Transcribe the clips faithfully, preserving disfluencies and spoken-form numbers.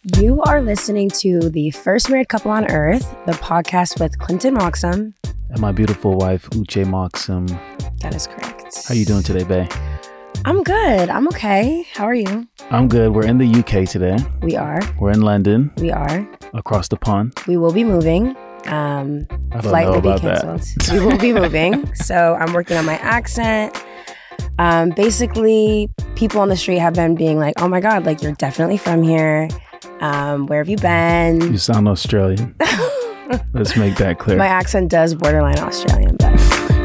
You are listening to the First Married Couple on Earth, the podcast with Clinton Moxham. And my beautiful wife, Uche Moxham. That is correct. How you doing today, babe? I'm good. I'm okay. How are you? I'm good. We're in the U K today. We are. We're in London. We are. Across the pond. We will be moving. Um, I don't flight know will be about canceled. that. We will be moving. So I'm working on my accent. Um, basically, people on the street have been being like, oh my God, like you're definitely from here. Um, where have you been? You sound Australian. Let's make that clear. My accent does borderline Australian, but...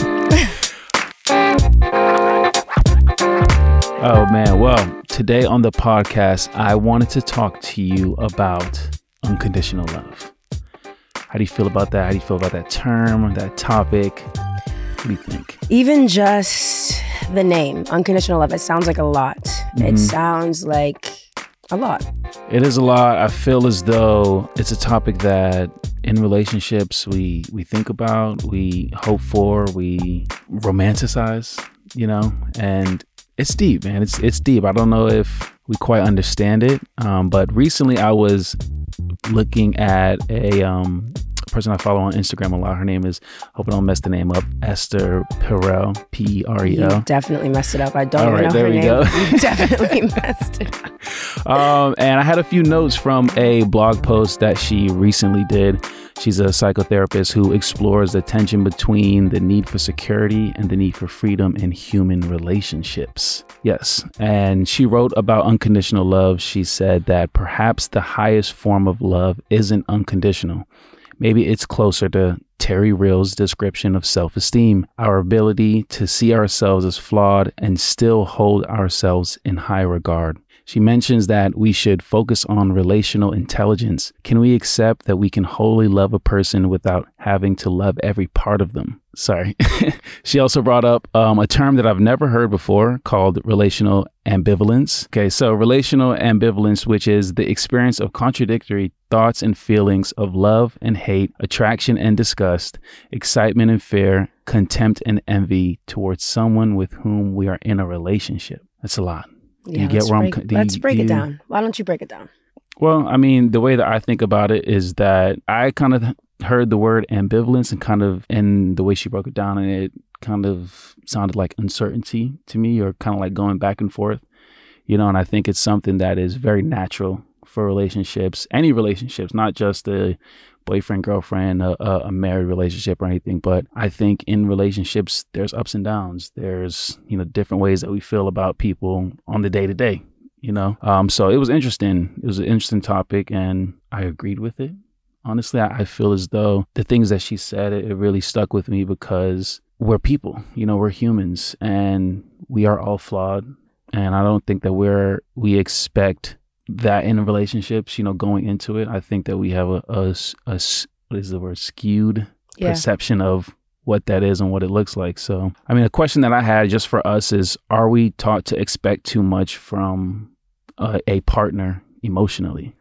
Oh man, well, today on the podcast, I wanted to talk to you about unconditional love. How do you feel about that? How do you feel about that term, that topic? What do you think? Even just the name, unconditional love, it sounds like a lot. Mm-hmm. It sounds like a lot. It is a lot. I feel as though it's a topic that in relationships we we think about, we hope for, we romanticize, you know, and it's deep, man. It's it's deep. I don't know if we quite understand it, um, but recently I was looking at a um, person I follow on Instagram a lot. Her name is, hope I don't mess the name up, Esther Perel, P E R E L. You definitely messed it up. I don't All even right, know there her we name. go. You definitely messed it up. Um, and I had a few notes from a blog post that she recently did. She's a psychotherapist who explores the tension between the need for security and the need for freedom in human relationships. Yes. And she wrote about unconditional love. She said that perhaps the highest form of love isn't unconditional. Maybe it's closer to Terry Real's description of self-esteem, our ability to see ourselves as flawed and still hold ourselves in high regard. She mentions that we should focus on relational intelligence. Can we accept that we can wholly love a person without having to love every part of them? Sorry. She also brought up um, a term that I've never heard before called relational ambivalence. Okay, so relational ambivalence, which is the experience of contradictory thoughts and feelings of love and hate, attraction and disgust, excitement and fear, contempt and envy towards someone with whom we are in a relationship. That's a lot. Do yeah, you get let's where break, I'm? Do let's you, break do it you, down. Why don't you break it down? Well, I mean, the way that I think about it is that I kind of heard the word ambivalence and kind of, and the way she broke it down, and it kind of sounded like uncertainty to me, or kind of like going back and forth, you know, and I think it's something that is very natural for relationships, any relationships, not just a boyfriend, girlfriend, a, a married relationship or anything. But I think in relationships, there's ups and downs. There's, you know, different ways that we feel about people on the day to day, you know. Um, so it was interesting. It was an interesting topic and I agreed with it. Honestly, I, I feel as though the things that she said, it, it really stuck with me because we're people, you know, we're humans and we are all flawed. And I don't think that we're, we expect that in relationships, you know, going into it. I think that we have a, a, a what is the word, skewed yeah. perception of what that is and what it looks like. So, I mean, a question that I had just for us is, are we taught to expect too much from uh, a partner emotionally?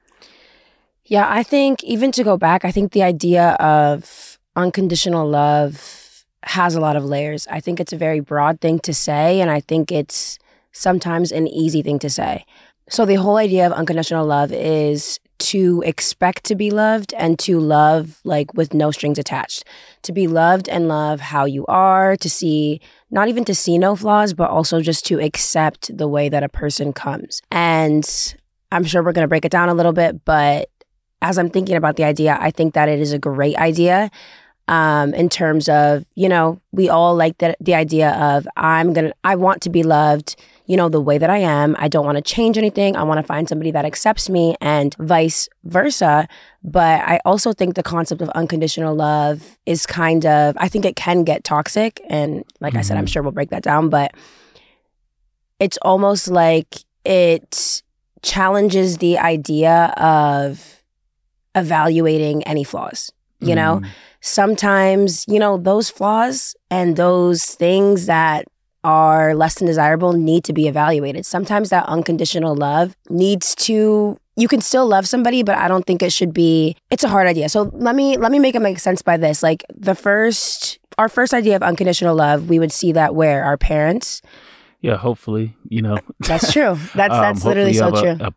Yeah, I think even to go back, I think the idea of unconditional love has a lot of layers. I think it's a very broad thing to say, and I think it's sometimes an easy thing to say. So the whole idea of unconditional love is to expect to be loved and to love like with no strings attached. To be loved and love how you are, to see, not even to see no flaws, but also just to accept the way that a person comes. And I'm sure we're going to break it down a little bit, but as I'm thinking about the idea, I think that it is a great idea. Um, in terms of, you know, we all like the, the idea of I'm going to, I want to be loved, you know, the way that I am. I don't want to change anything. I want to find somebody that accepts me and vice versa. But I also think the concept of unconditional love is kind of, I think it can get toxic. And like mm-hmm. I said, I'm sure we'll break that down, but it's almost like it challenges the idea of evaluating any flaws, you mm-hmm. know? Sometimes, you know, those flaws and those things that are less than desirable need to be evaluated. Sometimes that unconditional love needs to, you can still love somebody, but I don't think it should be, it's a hard idea. So let me, let me make it make sense by this. Like the first, our first idea of unconditional love, we would see that where our parents. Yeah, hopefully, you know. That's true. That's, that's um, literally so a, true. A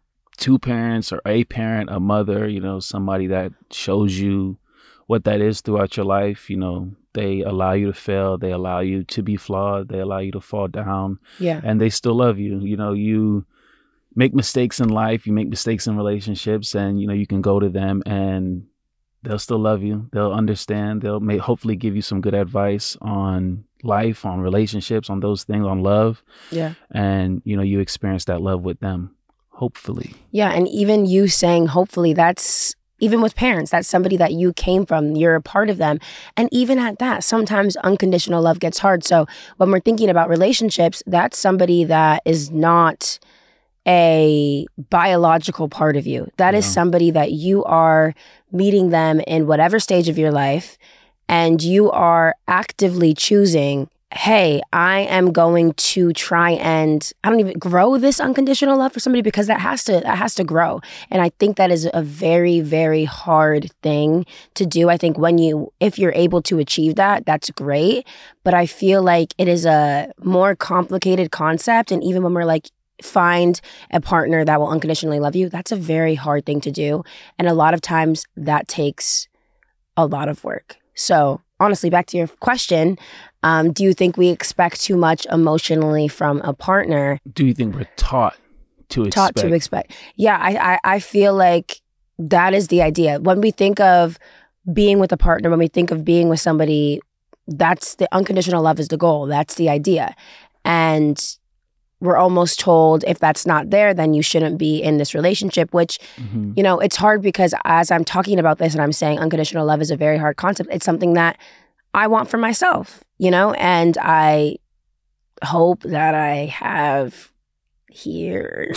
two parents or a parent, a mother, you know, somebody that shows you what that is throughout your life. You know, they allow you to fail. They allow you to be flawed. They allow you to fall down. Yeah. And they still love you. You know, you make mistakes in life. You make mistakes in relationships, and, you know, you can go to them and they'll still love you. They'll understand. They'll may hopefully give you some good advice on life, on relationships, on those things, on love. Yeah. And, you know, you experience that love with them, hopefully. Yeah. And even you saying hopefully, that's even with parents, that's somebody that you came from, you're a part of them. And even at that, sometimes unconditional love gets hard. So when we're thinking about relationships, that's somebody that is not a biological part of you. That is Yeah. somebody that you are meeting them in whatever stage of your life, and you are actively choosing, hey, I am going to try and, I don't even grow this unconditional love for somebody, because that has to, that has to grow. And I think that is a very, very hard thing to do. I think when you, if you're able to achieve that, that's great. But I feel like it is a more complicated concept. And even when we're like, find a partner that will unconditionally love you, that's a very hard thing to do. And a lot of times that takes a lot of work. So honestly, back to your question, um, do you think we expect too much emotionally from a partner? Do you think we're taught to Taught expect? to expect. Yeah, I, I, I feel like that is the idea. When we think of being with a partner, when we think of being with somebody, that's the unconditional love is the goal. That's the idea. And we're almost told if that's not there, then you shouldn't be in this relationship, which, Mm-hmm. you know, it's hard because as I'm talking about this and I'm saying unconditional love is a very hard concept, it's something that I want for myself, you know, and I hope that I have here.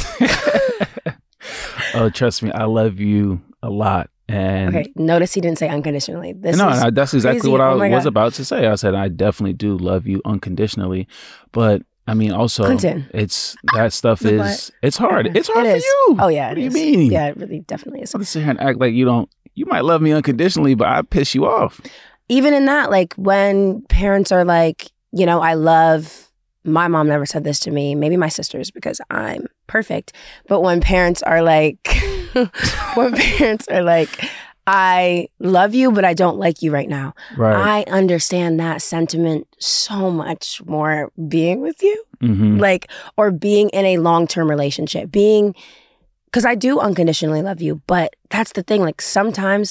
Oh, trust me, I love you a lot. And Okay, notice he didn't say unconditionally. This no, is no, that's exactly crazy. what I Oh my was God. about to say. I said, I definitely do love you unconditionally. But I mean, also, Clinton. it's that stuff The is, it's hard. It's hard It for is. you. Oh, yeah. What it do you is. mean? Yeah, it really definitely is. I'm sit here and act like you don't, you might love me unconditionally, but I piss you off. Even in that, like when parents are like, you know, I love, my mom never said this to me, maybe my sisters because I'm perfect. But when parents are like, when parents are like, I love you, but I don't like you right now. Right. I understand that sentiment so much more being with you, Mm-hmm. like, or being in a long-term relationship, being, because I do unconditionally love you, but that's the thing. Like sometimes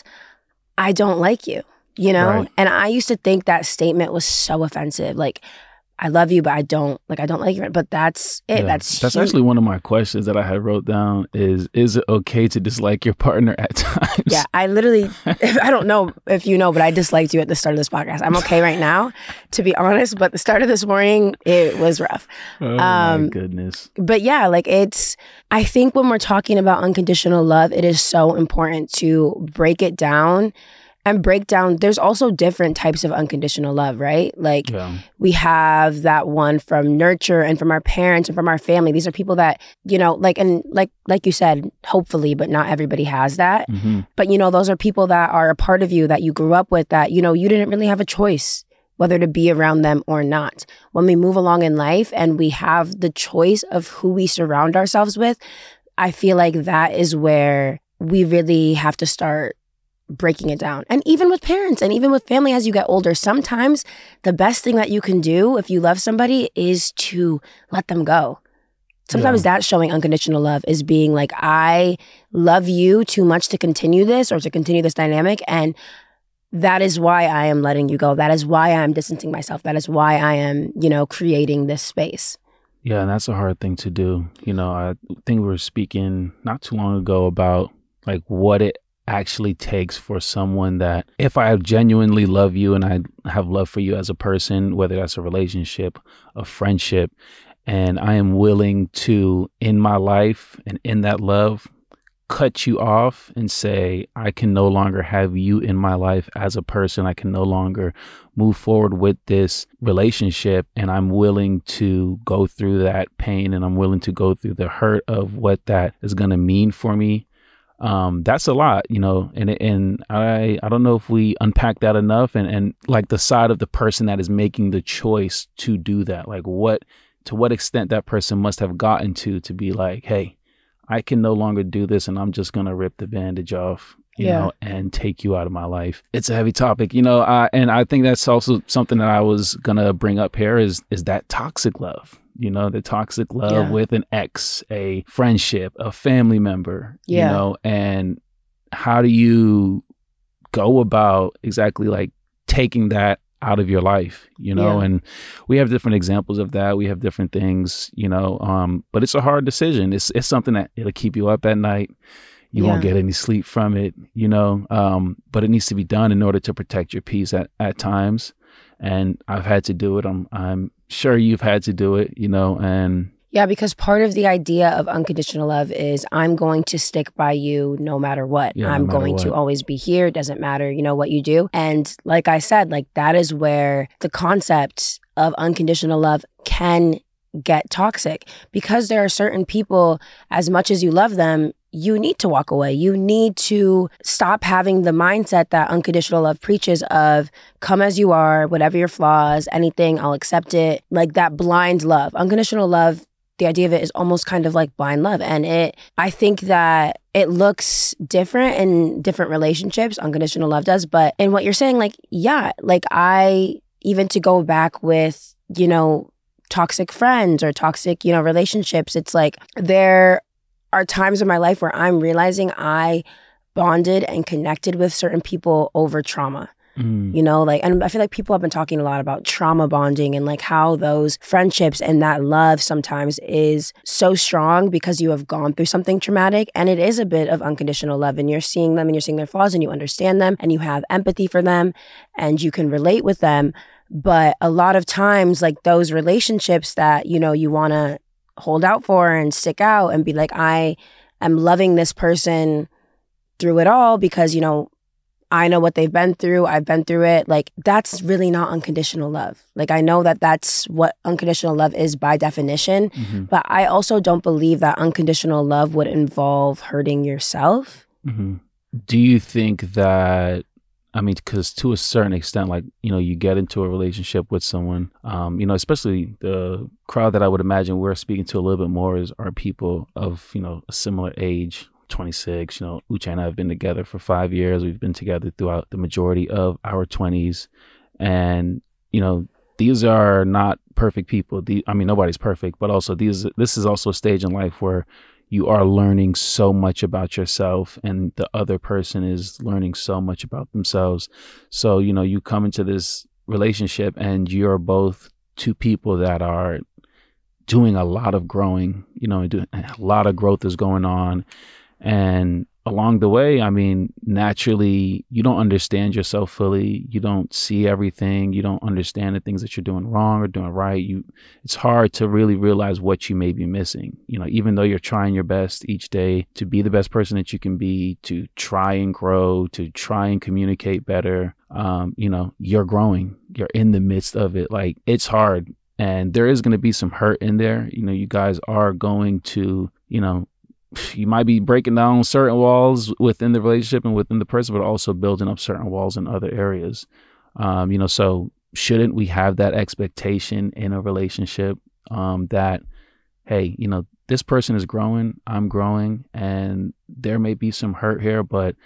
I don't like you, you know? Right. And I used to think that statement was so offensive. Like, I love you, but I don't, like, I don't like you. But that's it. Yeah. That's That's hu- actually one of my questions that I had wrote down is, is it okay to dislike your partner at times? Yeah, I literally, I don't know if you know, but I disliked you at the start of this podcast. I'm okay right now, to be honest, but the start of this morning, it was rough. Oh my Um, goodness. But yeah, like it's, I think when we're talking about unconditional love, it is so important to break it down and break down. There's also different types of unconditional love, right? Like Yeah. we have that one from nurture and from our parents and from our family. These are people that, you know, like, and like, like you said, hopefully, but not everybody has that. Mm-hmm. But, you know, those are people that are a part of you that you grew up with that, you know, you didn't really have a choice whether to be around them or not. When we move along in life and we have the choice of who we surround ourselves with, I feel like that is where we really have to start breaking it down. And even with parents and even with family as you get older, sometimes the best thing that you can do if you love somebody is to let them go. Sometimes Yeah. that's showing unconditional love is being like, I love you too much to continue this or to continue this dynamic. And that is why I am letting you go. That is why I'm distancing myself. That is why I am, you know, creating this space. Yeah, and that's a hard thing to do. You know, I think we were speaking not too long ago about like what it actually takes for someone that if I genuinely love you and I have love for you as a person, whether that's a relationship, a friendship, and I am willing to, in my life and in that love, cut you off and say, I can no longer have you in my life as a person. I can no longer move forward with this relationship. And I'm willing to go through that pain and I'm willing to go through the hurt of what that is going to mean for me. Um, that's a lot, you know, and and I I don't know if we unpack that enough and, and like the side of the person that is making the choice to do that, like what, to what extent that person must have gotten to, to be like, hey, I can no longer do this and I'm just going to rip the bandage off, you Yeah. know, and take you out of my life. It's a heavy topic, you know, I, and I think that's also something that I was going to bring up here is, is that toxic love, you know, the toxic love Yeah. with an ex, a friendship, a family member, Yeah. you know, and how do you go about exactly like taking that out of your life, you know, Yeah. and we have different examples of that. We have different things, you know, um, but it's a hard decision. It's it's something that it'll keep you up at night. You Yeah. won't get any sleep from it, you know, um, but it needs to be done in order to protect your peace at, at times. And I've had to do it. I'm I'm sure you've had to do it, you know, and Yeah, because part of the idea of unconditional love is I'm going to stick by you no matter what. Yeah, no I'm matter going to what. always be here. Doesn't matter, you know, what you do. And like I said, like that is where the concept of unconditional love can get toxic because there are certain people, as much as you love them, you need to walk away. You need to stop having the mindset that unconditional love preaches of come as you are, whatever your flaws, anything, I'll accept it. Like that blind love. Unconditional love, the idea of it is almost kind of like blind love. And it, I think that it looks different in different relationships. Unconditional love does. But in what you're saying, like, yeah, like I, even to go back with, you know, toxic friends or toxic, you know, relationships, it's like there are times in my life where I'm realizing I bonded and connected with certain people over trauma. mm, You know, like, and I feel like people have been talking a lot about trauma bonding and like how those friendships and that love sometimes is so strong because you have gone through something traumatic. And it is a bit of unconditional love and you're seeing them and you're seeing their flaws and you understand them and you have empathy for them and you can relate with them. But a lot of times, like those relationships that, you know, you want to hold out for and stick out and be like, I am loving this person through it all because, you know, I know what they've been through. I've been through it. Like, that's really not unconditional love. Like, I know that that's what unconditional love is by definition, mhm, but I also don't believe that unconditional love would involve hurting yourself. mhm. Do you think that, I mean, because to a certain extent, like, you know, you get into a relationship with someone, um, you know, especially the crowd that I would imagine we're speaking to a little bit more is are people of, you know, a similar age, twenty-six, you know, Uche and I have been together for five years. We've been together throughout the majority of our twenties. And, you know, these are not perfect people. The, I mean, nobody's perfect, but also these, this is also a stage in life where you are learning so much about yourself and the other person is learning so much about themselves. So, you know, you come into this relationship and you're both two people that are doing a lot of growing, you know, do, a lot of growth is going on. And along the way, I mean, naturally, you don't understand yourself fully. You don't see everything. You don't understand the things that you're doing wrong or doing right. You, it's hard to really realize what you may be missing. You know, even though you're trying your best each day to be the best person that you can be, to try and grow, to try and communicate better, um, you know, you're growing. You're in the midst of it. Like, it's hard. And there is going to be some hurt in there. You know, you guys are going to, you know, you might be breaking down certain walls within the relationship and within the person, but also building up certain walls in other areas. Um, you know, so shouldn't we have that expectation in a relationship um, that, hey, you know, this person is growing, I'm growing, and there may be some hurt here, but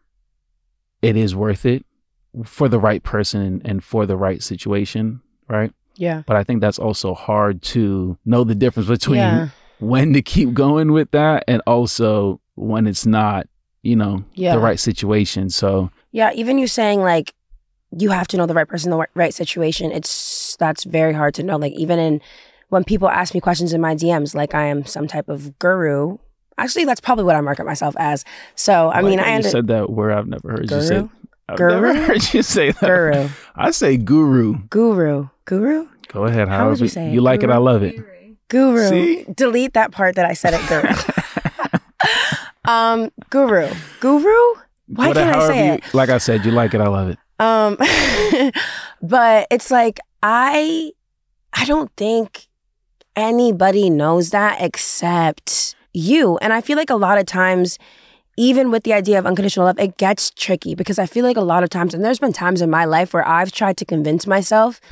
it is worth it for the right person and for the right situation, right? Yeah. But I think that's also hard to know the difference between Yeah. when to keep going with that and also when it's not, you know, Yeah. the right situation. So Yeah, even you saying like you have to know the right person, the right situation. It's that's very hard to know. Like even in when people ask me questions in my D Ms, like I am some type of guru. Actually, that's probably what I market myself as. So I like mean, how I you under- said that word I've never heard you say. Guru? I've Guru? never heard you say that. Guru, I say guru. guru, guru, Go ahead. How However would you say you it? like it, I love it. guru. See? Delete that part that I said it. Guru. um, guru, guru. Why Whatever- can't I say however it? you- like I said, you like it, I love it. Um, but it's like, I, I don't think anybody knows that except you. And I feel like a lot of times, even with the idea of unconditional love, it gets tricky because I feel like a lot of times, and there's been times in my life where I've tried to convince myself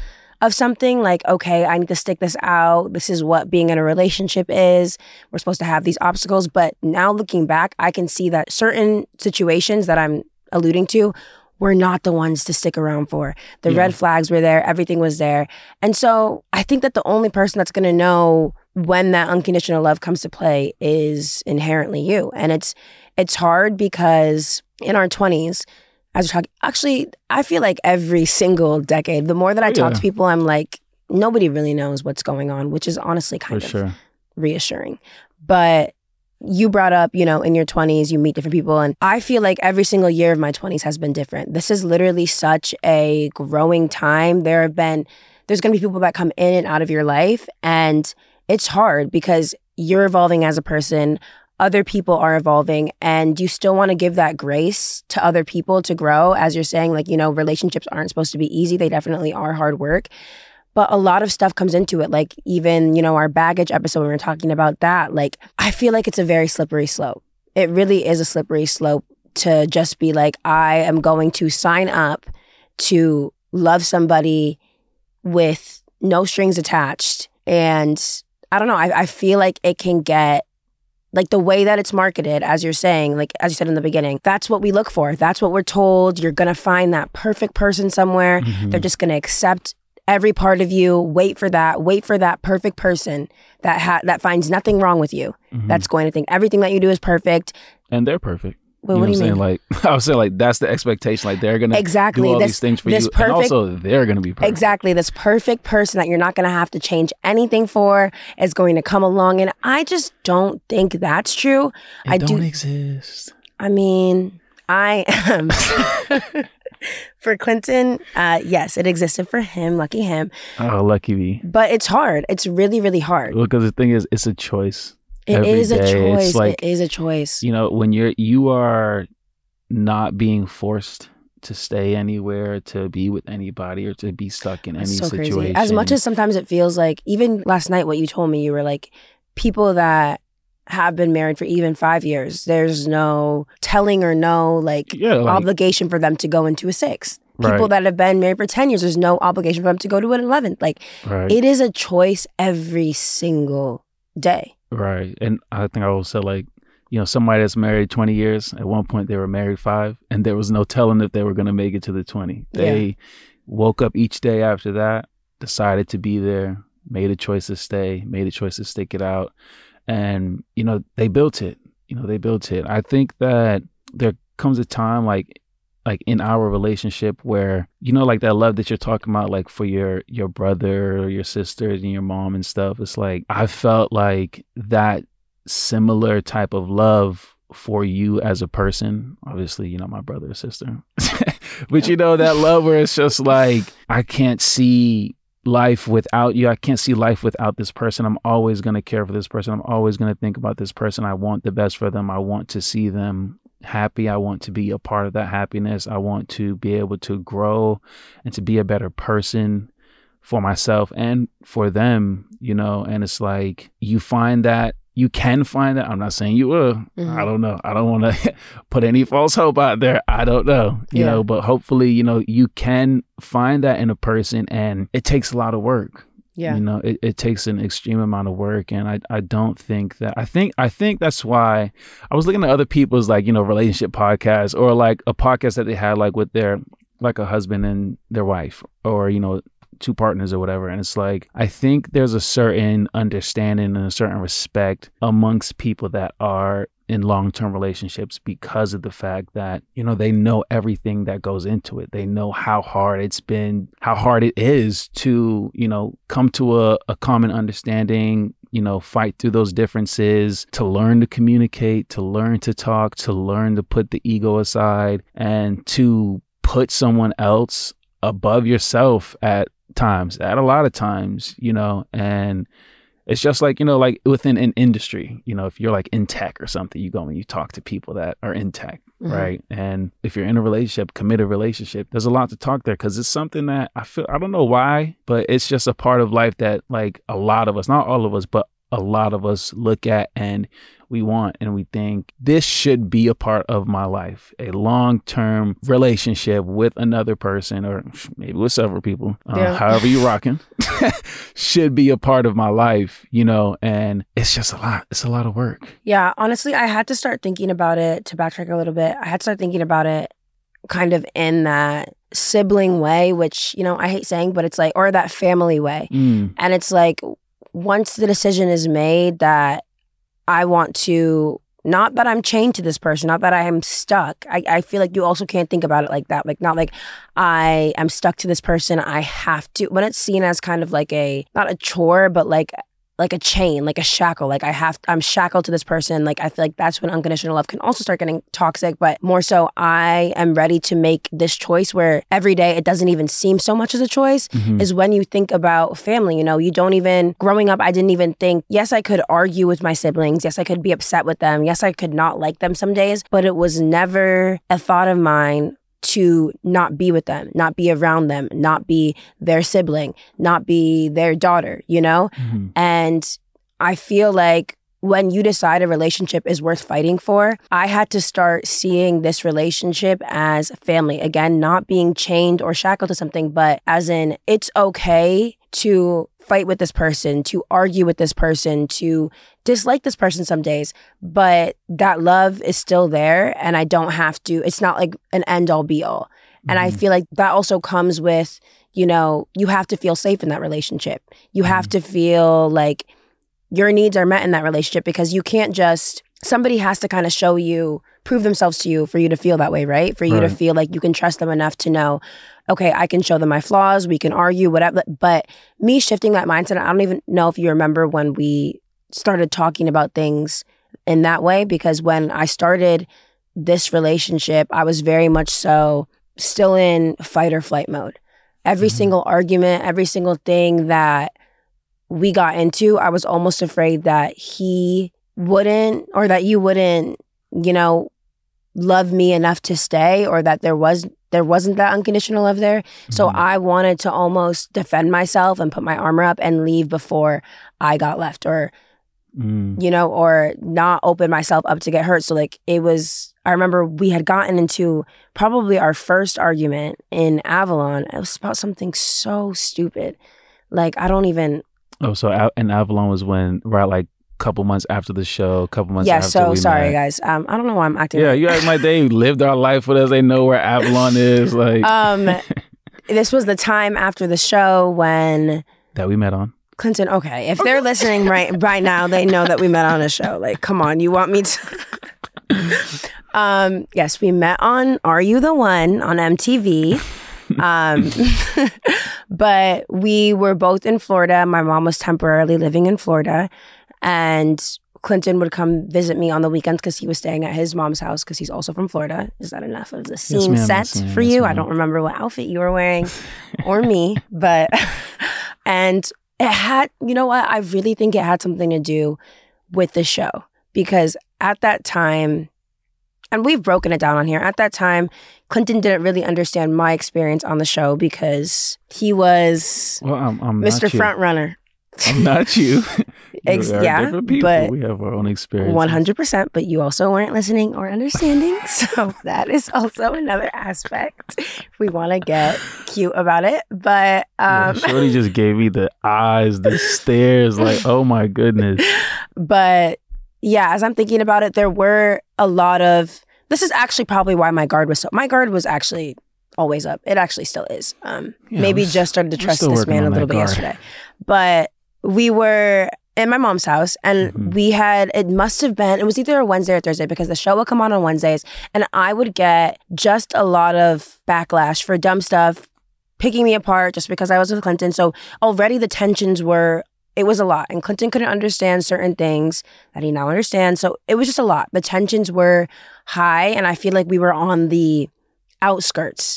of something, like, okay, I need to stick this out. This is what being in a relationship is. We're supposed to have these obstacles. But now looking back, I can see that certain situations that I'm alluding to were not the ones to stick around for. The yeah. red flags were there. Everything was there. And so I think that the only person that's going to know when that unconditional love comes to play is inherently you. And it's it's hard because in our twenties, as we're talking, actually, I feel like every single decade, the more that I oh, talk yeah. to people, I'm like, nobody really knows what's going on, which is honestly kind For of sure. reassuring. But you brought up, you know, in your twenties, you meet different people. And I feel like every single year of my twenties has been different. This is literally such a growing time. There have been, there's going to be people that come in and out of your life. And it's hard because you're evolving as a person. Other people are evolving, and you still want to give that grace to other people to grow. As you're saying, like, you know, relationships aren't supposed to be easy. They definitely are hard work. But a lot of stuff comes into it. Like even, you know, our baggage episode, we were talking about that. Like, I feel like it's a very slippery slope. It really is a slippery slope to just be like, I am going to sign up to love somebody with no strings attached. And I don't know, I, I feel like it can get, like the way that it's marketed, as you're saying, like as you said in the beginning, that's what we look for. That's what we're told. You're going to find that perfect person somewhere. Mm-hmm. They're just going to accept every part of you. Wait for that. Wait for that perfect person that ha- that finds nothing wrong with you. Mm-hmm. That's going to think everything that you do is perfect. And they're perfect. Wait, you what know do you what I'm mean? saying? Like, I was saying, like, that's the expectation. Like, they're going to exactly. do all this, these things for this you. Perfect, and also, they're going to be perfect. Exactly. This perfect person that you're not going to have to change anything for is going to come along. And I just don't think that's true. It I don't do exist. I mean, I am. For Clinton, uh, yes, it existed for him. Lucky him. Oh, lucky me. But it's hard. It's really, really hard. Because the thing is, it's a choice. It Every is a day. choice. It's like, it is a choice. You know, when you're, you are not being forced to stay anywhere, to be with anybody, or to be stuck in any so situation. Crazy. As much as sometimes it feels like, even last night, what you told me, you were like, people that have been married for even five years, there's no telling or no like, yeah, like obligation for them to go into a sixth. People right. that have been married for ten years, there's no obligation for them to go to an eleventh. Like, right. it is a choice every single day. Right. And I think I always said, like, you know, somebody that's married twenty years, at one point they were married five, and there was no telling if they were going to make it to the twenty. They yeah. woke up each day after that, decided to be there, made a choice to stay, made a choice to stick it out. And, you know, they built it. You know, they built it. I think that there comes a time, like, like in our relationship where, you know, like that love that you're talking about, like for your, your brother or your sisters and your mom and stuff. It's like, I felt like that similar type of love for you as a person. Obviously, you know, my brother or sister. But, you know, that love where it's just like, I can't see life without you. I can't see life without this person. I'm always going to care for this person. I'm always going to think about this person. I want the best for them. I want to see them happy. I want to be a part of that happiness. I want to be able to grow and to be a better person for myself and for them, you know. And it's like, you find that, you can find that. I'm not saying you will. Mm-hmm. I don't know. I don't want to put any false hope out there. I don't know, you yeah. know, but hopefully, you know, you can find that in a person, and it takes a lot of work. Yeah. You know, it, it takes an extreme amount of work. And I, I don't think that, I think, I think that's why I was looking at other people's, like, you know, relationship podcasts, or like a podcast that they had, like with their, like a husband and their wife, or, you know, two partners or whatever. And it's like, I think there's a certain understanding and a certain respect amongst people that are in long-term relationships, because of the fact that, you know, they know everything that goes into it. They know how hard it's been, how hard it is to, you know, come to a, a common understanding, you know, fight through those differences, to learn to communicate, to learn to talk, to learn to put the ego aside, and to put someone else above yourself at times, at a lot of times, you know. And it's just like, you know, like within an industry, you know, if you're like in tech or something, you go and you talk to people that are in tech, mm-hmm. right? And if you're in a relationship, committed relationship, there's a lot to talk there, because it's something that I feel, I don't know why, but it's just a part of life that, like, a lot of us, not all of us, but a lot of us look at and we want and we think this should be a part of my life. A long-term relationship with another person, or maybe with several people, uh, yeah. however you're rocking, should be a part of my life, you know, and it's just a lot. It's a lot of work. Yeah, honestly, I had to start thinking about it, to backtrack a little bit. I had to start thinking about it kind of in that sibling way, which, you know, I hate saying, but it's like, or that family way. Mm. And it's like, once the decision is made that I want to, not that I'm chained to this person, not that I am stuck. I, I feel like you also can't think about it like that. Like, not like I am stuck to this person. I have to, when it's seen as kind of like a, not a chore, but like, like a chain, like a shackle. Like I have, I'm shackled to this person. Like I feel like that's when unconditional love can also start getting toxic. But more so, I am ready to make this choice where every day it doesn't even seem so much as a choice. Mm-hmm. Is when you think about family. You know, you don't even, growing up, I didn't even think, yes, I could argue with my siblings. Yes, I could be upset with them. Yes, I could not like them some days. But it was never a thought of mine to not be with them, not be around them, not be their sibling, not be their daughter, you know? Mm-hmm. And I feel like when you decide a relationship is worth fighting for, I had to start seeing this relationship as family. Again, not being chained or shackled to something, but as in, it's okay to fight with this person, to argue with this person, to dislike this person some days, but that love is still there and I don't have to, it's not like an end all be all. Mm-hmm. And I feel like that also comes with, you know, you have to feel safe in that relationship. You have mm-hmm. to feel like your needs are met in that relationship, because you can't just, somebody has to kind of show you, prove themselves to you for you to feel that way, right? For you right. to feel like you can trust them enough to know, okay, I can show them my flaws, we can argue, whatever. But me shifting that mindset, I don't even know if you remember when we started talking about things in that way, because when I started this relationship, I was very much so still in fight or flight mode. Every mm-hmm. single argument, every single thing that we got into, I was almost afraid that he wouldn't, or that you wouldn't, you know, love me enough to stay, or that there was there wasn't that unconditional love there. Mm-hmm. So I wanted to almost defend myself and put my armor up and leave before I got left, or mm. you know, or not open myself up to get hurt. So like it was, I remember we had gotten into probably our first argument in Avalon. It was about something so stupid. Like I don't even. Oh, so in Avalon was when, right, like couple months after the show, a couple months yeah, after so we sorry met. guys. Um, I don't know why I'm acting. Yeah, like you act like they lived our life with us. They know where Avalon is. Like, um, this was the time after the show when that we met on. Clinton. Okay, if they're listening right right now, they know that we met on a show. Like, come on, you want me to? um, yes, we met on Are You the One on M T V. um, but we were both in Florida. My mom was temporarily living in Florida. And Clinton would come visit me on the weekends because he was staying at his mom's house because he's also from Florida. Is that enough of the scene yes, set yes, for yes, you? Ma'am. I don't remember what outfit you were wearing or me, but, and it had, you know what? I really think it had something to do with the show, because at that time, and we've broken it down on here, at that time, Clinton didn't really understand my experience on the show because he was well, I'm, I'm Mister Frontrunner. I'm not you. Ex- we are yeah, different people. But we have our own experience. one hundred percent, but you also weren't listening or understanding. So that is also another aspect if we want to get cute about it. But um, yeah, Shorty just gave me the eyes, the stares, like, oh my goodness. But yeah, as I'm thinking about it, there were a lot of, this is actually probably why my guard was so, my guard was actually always up. It actually still is. Um, yeah, maybe just started to trust this man a little bit guard. yesterday. But we were in my mom's house and mm-hmm. we had, it must have been, it was either a Wednesday or Thursday because the show would come on on Wednesdays and I would get just a lot of backlash for dumb stuff, picking me apart just because I was with Clinton. So already the tensions were, it was a lot. And Clinton couldn't understand certain things that he now understands. So it was just a lot. The tensions were high and I feel like we were on the outskirts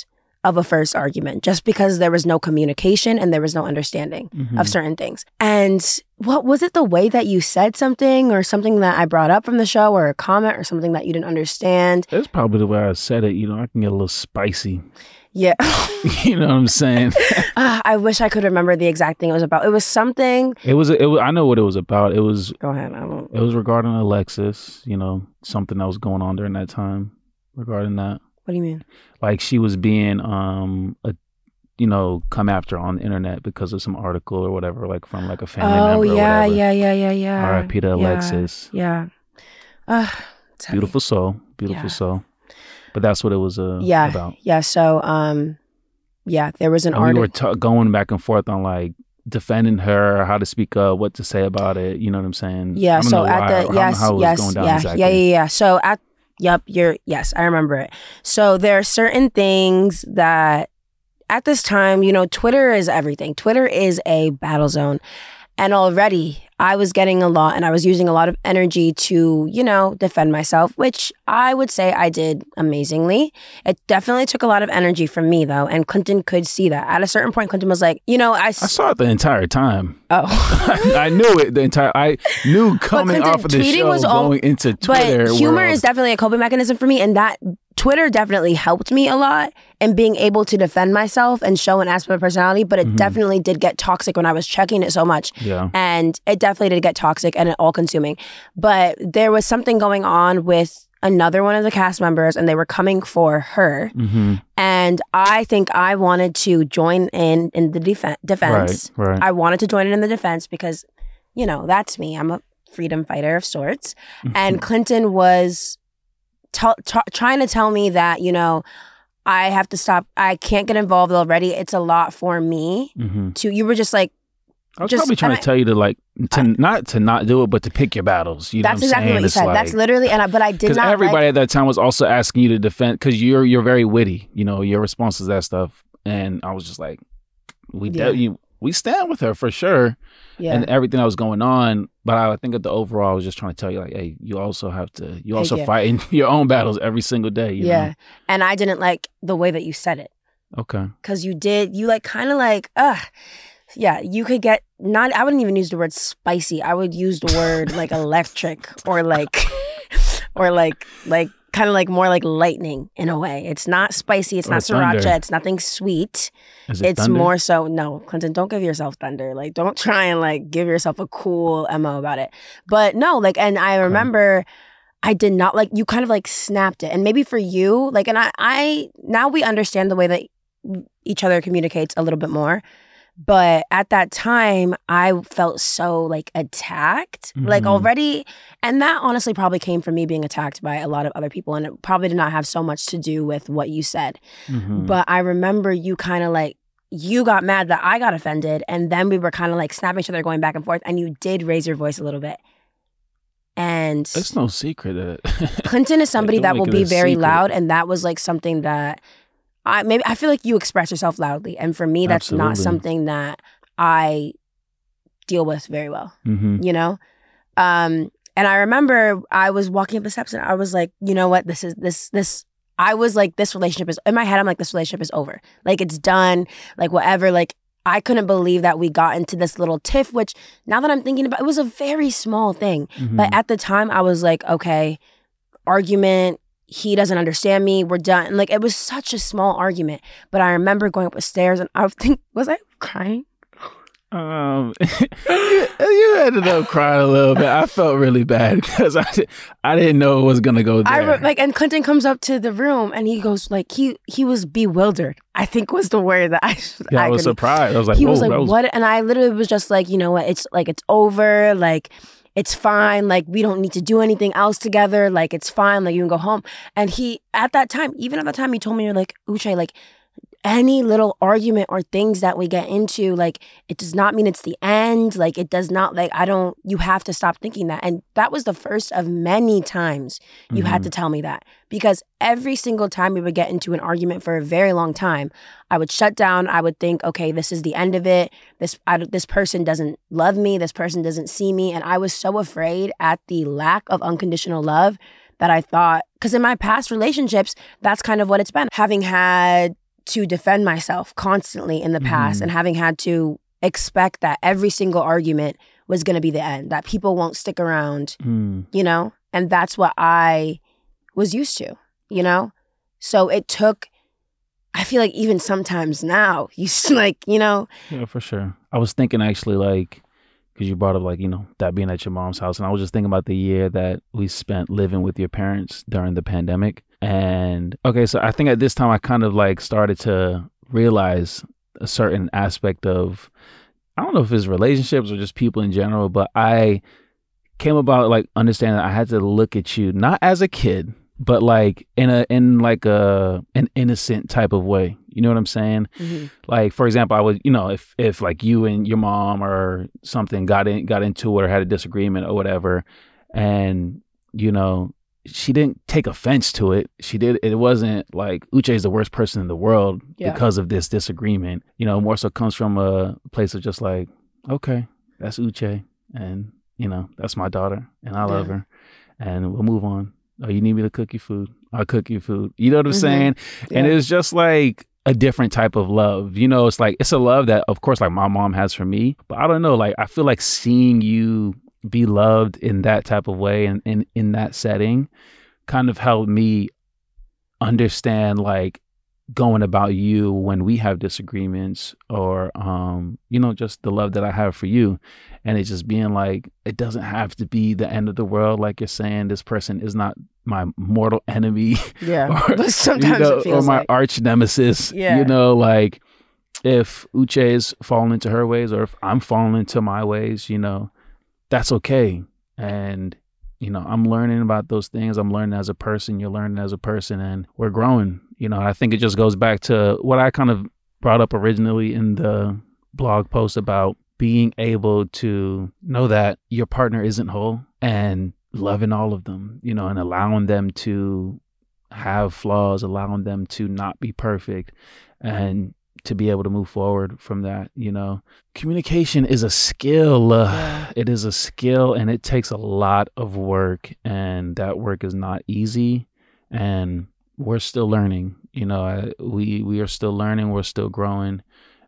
of a first argument just because there was no communication and there was no understanding Mm-hmm. of certain things. And what was it, the way that you said something or something that I brought up from the show or a comment or something that you didn't understand? That's probably the way I said it. You know, I can get a little spicy. Yeah. You know what I'm saying? uh, I wish I could remember the exact thing it was about. It was something. It was, it was, I know what it was about. It was, Go ahead. I don't... it was regarding Alexis, you know, something that was going on during that time regarding that. What do you mean? Like she was being, um, a, you know, come after on the internet because of some article or whatever, like from like a family oh, member. yeah, or whatever. yeah, yeah, yeah, yeah. R I P to yeah, Alexis. Yeah. Uh, Beautiful soul. Beautiful Yeah. soul. But that's what it was uh, yeah, about. Yeah. So, um, yeah, there was an And we article. were t- going back and forth on like defending her, how to speak up, what to say about it. You know what I'm saying? Yeah. I don't So know at why- I the don't know yes, how it was yes, going down yeah, exactly. yeah, yeah, yeah. So at yep, you're yes, I remember it. So there are certain things that at this time, you know, Twitter is everything. Twitter is a battle zone, and already I was getting a lot, and I was using a lot of energy to, you know, defend myself, which I would say I did amazingly. It definitely took a lot of energy from me, though, and Clinton could see that. At a certain point, Clinton was like, you know, I. I saw it the entire time. Oh. I knew it the entire. I knew coming Clinton, off of the tweeting show, was all- going into Twitter. But humor world. is definitely a coping mechanism for me, and that Twitter definitely helped me a lot in being able to defend myself and show an aspect of personality, but it Mhm. definitely did get toxic when I was checking it so much. Yeah. And it definitely did get toxic and all consuming. But there was something going on with another one of the cast members, and they were coming for her. Mm-hmm. And I think I wanted to join in in the defen- defense. Right. Right. I wanted to join in in the defense because, you know, that's me. I'm a freedom fighter of sorts. And Clinton was t- t- trying to tell me that, you know, I have to stop. I can't get involved already. It's a lot for me Mm-hmm. to, you were just like, I was just- probably trying and to I- tell you to like to not to not do it, but to pick your battles. You know that's what I'm exactly saying? what you It's said. like- That's literally, and I, but I did Because not everybody like, at that time was also asking you to defend, because you're you're very witty, you know, your responses to that stuff, and I was just like, we Yeah. de- you, we stand with her for sure, yeah. and everything that was going on. But I think at the overall, I was just trying to tell you like, hey, you also have to, you also yeah. fight in your own battles every single day. You yeah. And I didn't like the way that you said it. know? Okay. Because you did, you like kind of like, ugh. Yeah, you could get, not, I wouldn't even use the word spicy. I would use the word like electric or like, or like, like, kind of like more like lightning in a way. It's not spicy. It's Or not thunder. sriracha. It's nothing sweet. Is it It's thunder? more so, no, Clinton, don't give yourself thunder. Like, don't try and like give yourself a cool M O about it. But no, like, and I remember I did not like, you kind of like snapped it. And maybe for you, like, and I, I, now we understand the way that each other communicates a little bit more. But at that time, I felt so like attacked, like Mhm. already. And that honestly probably came from me being attacked by a lot of other people. And it probably did not have so much to do with what you said. Mhm. But I remember you kind of like, you got mad that I got offended. And then we were kind of like snapping each other, going back and forth. And you did raise your voice a little bit. And It's no secret that Clinton is somebody don't that make will it be a very secret. loud. And that was like something that I maybe I feel like you express yourself loudly. And for me, that's not Absolutely. something that I deal with very well, hmm you know? Um, and I remember I was walking up the steps and I was like, you know what? This is this this I was like, this relationship is in my head, I'm like, this relationship is over. Like it's done, like whatever. Like I couldn't believe that we got into this little tiff, which now that I'm thinking about it, was a very small thing. hmm But at the time I was like, okay, argument, he doesn't understand me, we're done. Like it was such a small argument. But I remember going up the stairs and I think, was I crying? Um, you, you ended up crying a little bit. I felt really bad because I, di- I didn't know it was gonna go there. I re- like, and Clinton comes up to the room and he goes like, he he was bewildered, I think was the word that I yeah, I was could- surprised. I was like, he whoa, was like, that was what? And I literally was just like, you know what? It's like, it's over. Like, it's fine. Like, we don't need to do anything else together. Like, it's fine. Like, you can go home. And he, at that time, even at that time, he told me, you're like, Uche, like, any little argument or things that we get into, like, it does not mean it's the end. Like, it does not, like, I don't, you have to stop thinking that. And that was the first of many times you had to tell me that. Because every single time we would get into an argument for a very long time, I would shut down. I would think, okay, this is the end of it. This, I, this person doesn't love me. This person doesn't see me. And I was so afraid at the lack of unconditional love that I thought, because in my past relationships, that's kind of what it's been. Having had to defend myself constantly in the past, mm-hmm. and having had to expect that every single argument was going to be the end, that people won't stick around, mm. you know? And that's what I was used to, you know? So it took, I feel like even sometimes now, you like, you know? Yeah, for sure. I was thinking actually like, because you brought up like, you know, that being at your mom's house. And I was just thinking about the year that we spent living with your parents during the pandemic. And okay, so I think at this time I kind of like started to realize a certain aspect of, I don't know if it's relationships or just people in general, but I came about like understanding that I had to look at you not as a kid, but like in a in like a an innocent type of way. You know what I'm saying? Mm-hmm. Like, for example, I would, you know, if if like you and your mom or something got in got into it or had a disagreement or whatever, and you know, she didn't take offense to it. She did. It wasn't like Uche is the worst person in the world yeah. because of this disagreement. You know, more so comes from a place of just like, okay, that's Uche, and you know, that's my daughter, and I love yeah. her, and we'll move on. Oh, you need me to cook you food? I'll cook you food. You know what I'm mm-hmm. saying? Yeah. And it's just like a different type of love. You know, it's like, it's a love that, of course, like my mom has for me. But I don't know, like, I feel like seeing you be loved in that type of way and in, in that setting kind of helped me understand, like, going about you when we have disagreements or, um, you know, just the love that I have for you. And it's just being like, it doesn't have to be the end of the world. Like you're saying, this person is not my mortal enemy. Yeah. Or, but sometimes you know, it feels or my like... arch nemesis. Yeah. You know, like if Uche is falling into her ways or if I'm falling into my ways, you know, that's okay. And, you know, I'm learning about those things. I'm learning as a person. You're learning as a person, and we're growing. You know, I think it just goes back to what I kind of brought up originally in the blog post about being able to know that your partner isn't whole and loving all of them, you know, and allowing them to have flaws, allowing them to not be perfect, and to be able to move forward from that. You know, communication is a skill. Uh, yeah. It is a skill, and it takes a lot of work, and that work is not easy. And we're still learning, you know, we, we are still learning. We're still growing.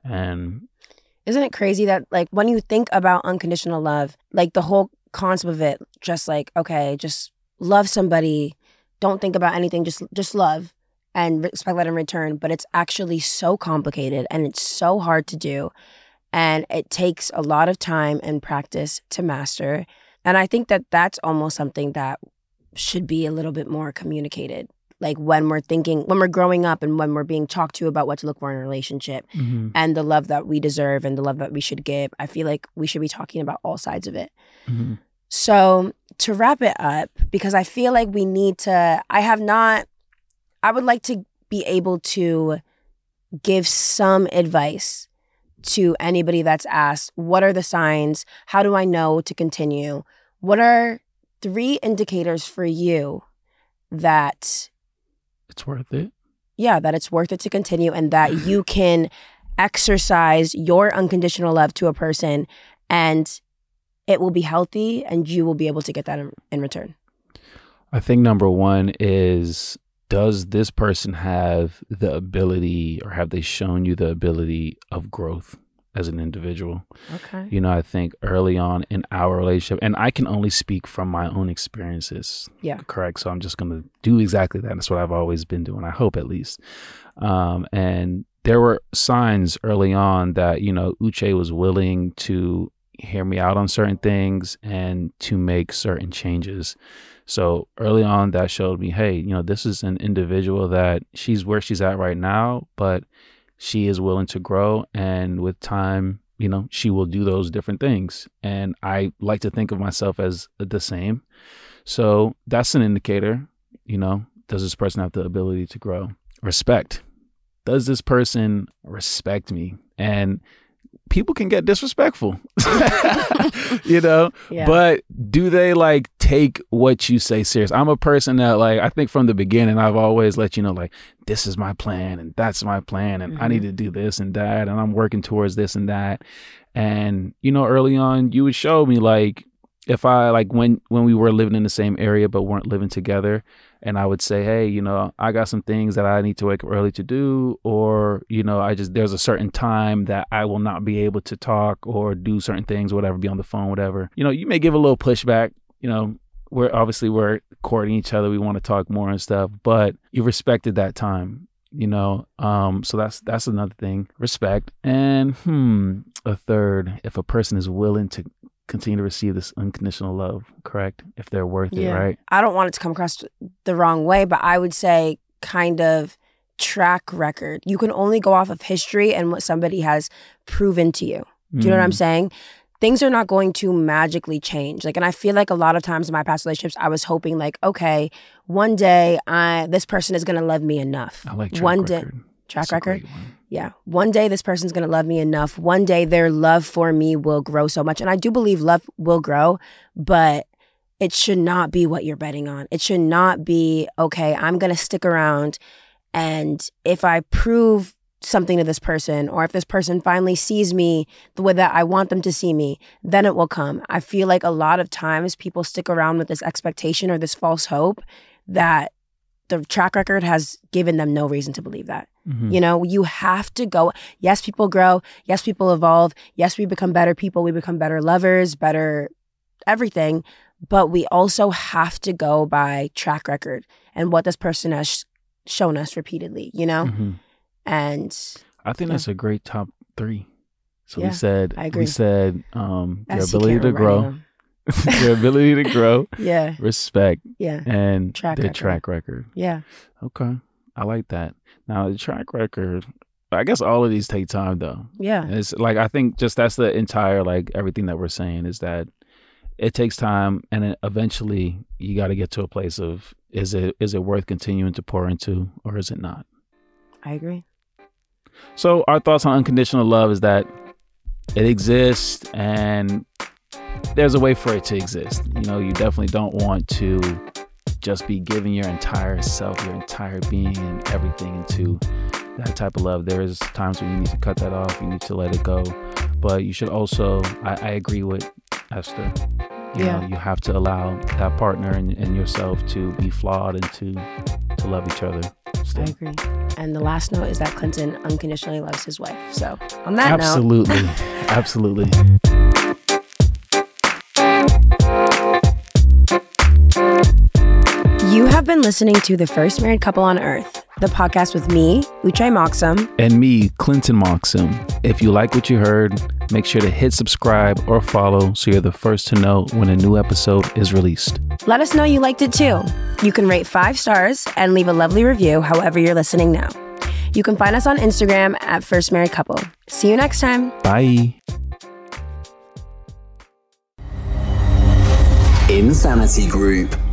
And isn't it crazy that like when you think about unconditional love, like the whole concept of it, just like, okay, just love somebody. Don't think about anything. Just, just love and expect that in return. But it's actually so complicated and it's so hard to do. And it takes a lot of time and practice to master. And I think that that's almost something that should be a little bit more communicated. Like when we're thinking, when we're growing up and when we're being talked to about what to look for in a relationship mm-hmm. and the love that we deserve and the love that we should give, I feel like we should be talking about all sides of it. Mm-hmm. So to wrap it up, because I feel like we need to, I have not, I would like to be able to give some advice to anybody that's asked, what are the signs? How do I know to continue? What are three indicators for you that it's worth it? Yeah, that it's worth it to continue and that you can exercise your unconditional love to a person and it will be healthy and you will be able to get that in, in return. I think number one is, does this person have the ability or have they shown you the ability of growth as an individual? Okay. You know, I think early on in our relationship, and I can only speak from my own experiences. Yeah. Correct. So I'm just going to do exactly that. That's what I've always been doing, I hope at least. Um, and there were signs early on that, you know, Uche was willing to hear me out on certain things and to make certain changes. So early on that showed me, hey, you know, this is an individual that she's where she's at right now, but she is willing to grow. And with time, you know, she will do those different things. And I like to think of myself as the same. So that's an indicator, you know, does this person have the ability to grow? Respect. Does this person respect me? And people can get disrespectful, you know, yeah. But do they like take what you say serious? I'm a person that like, I think from the beginning, I've always let you know, like, this is my plan and that's my plan. And mm-hmm. I need to do this and that. And I'm working towards this and that. And, you know, early on you would show me like, if I like when when we were living in the same area but weren't living together, and I would say, hey, you know, I got some things that I need to wake up early to do, or, you know, I just, there's a certain time that I will not be able to talk or do certain things, whatever, be on the phone, whatever. You know, you may give a little pushback, you know, we're obviously we're courting each other. We want to talk more and stuff, but you respected that time, you know? Um, so that's, that's another thing, respect. And hmm, a third, if a person is willing to continue to receive this unconditional love, correct? If they're worth yeah. it, right? I don't want it to come across the wrong way, but I would say kind of track record. You can only go off of history and what somebody has proven to you. Do you know mm. what I'm saying? Things are not going to magically change. Like, and I feel like a lot of times in my past relationships, I was hoping like, okay, one day I this person is going to love me enough. I like track one record. Day, track That's record? Yeah. One day this person's going to love me enough. One day their love for me will grow so much. And I do believe love will grow, but it should not be what you're betting on. It should not be, okay, I'm going to stick around, and if I prove something to this person, or if this person finally sees me the way that I want them to see me, then it will come. I feel like a lot of times people stick around with this expectation or this false hope that the track record has given them no reason to believe that. Mm-hmm. You know, you have to go. Yes, people grow. Yes, people evolve. Yes, we become better people. We become better lovers, better everything. But we also have to go by track record and what this person has sh- shown us repeatedly, you know? Mm-hmm. And I think yeah. that's a great top three. So yeah, we said, I agree. we said, um, their ability to grow, their ability to grow, yeah, respect, yeah, and track their record. track record. Yeah. Okay. I like that. Now the track record, I guess all of these take time though. Yeah. It's like, I think just that's the entire, like everything that we're saying is that it takes time, and then eventually you got to get to a place of, is it, is it worth continuing to pour into, or is it not? I agree. So our thoughts on unconditional love is that it exists, and there's a way for it to exist. You know, you definitely don't want to just be giving your entire self, your entire being and everything into that type of love. There is times when you need to cut that off. You need to let it go. But you should also, I, I agree with Esther. You yeah. know, you have to allow that partner and, and yourself to be flawed and to, to love each other. Still. I agree. And the last note is that Clinton unconditionally loves his wife. So on that absolutely. note. Absolutely. You have been listening to The First Married Couple on Earth, the podcast with me, Uche Moxham. And me, Clinton Moxham. If you like what you heard, make sure to hit subscribe or follow so you're the first to know when a new episode is released. Let us know you liked it too. You can rate five stars and leave a lovely review however you're listening now. You can find us on Instagram at First Married Couple. See you next time. Bye. Insanity Group.